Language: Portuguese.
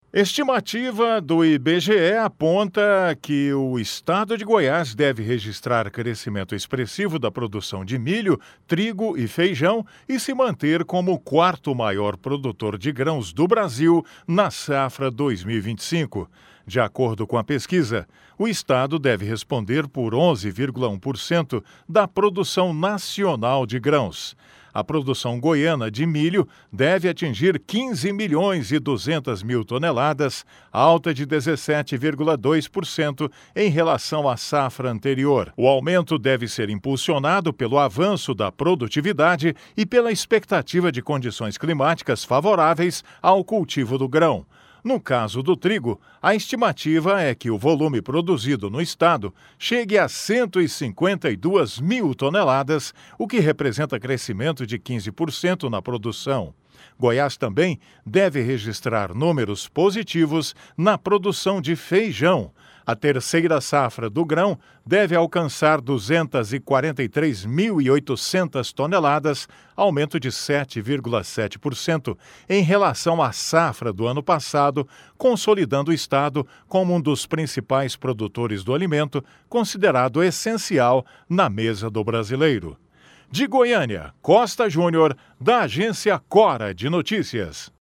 Estimativa do IBGE aponta que o estado de Goiás deve registrar crescimento expressivo da produção de milho, trigo e feijão e se manter como o quarto maior produtor de grãos do Brasil na safra 2025. De acordo com a pesquisa, o estado deve responder por 11,1% da produção nacional de grãos. A produção goiana de milho deve atingir 15 milhões e 200 mil toneladas, alta de 17,2% em relação à safra anterior. O aumento deve ser impulsionado pelo avanço da produtividade e pela expectativa de condições climáticas favoráveis ao cultivo do grão. No caso do trigo, a estimativa é que o volume produzido no estado chegue a 152 mil toneladas, o que representa crescimento de 15% na produção. Goiás também deve registrar números positivos na produção de feijão. A terceira safra do grão deve alcançar 243.800 toneladas, aumento de 7,7% em relação à safra do ano passado, consolidando o estado como um dos principais produtores do alimento, considerado essencial na mesa do brasileiro. De Goiânia, Costa Júnior, da agência Cora de Notícias.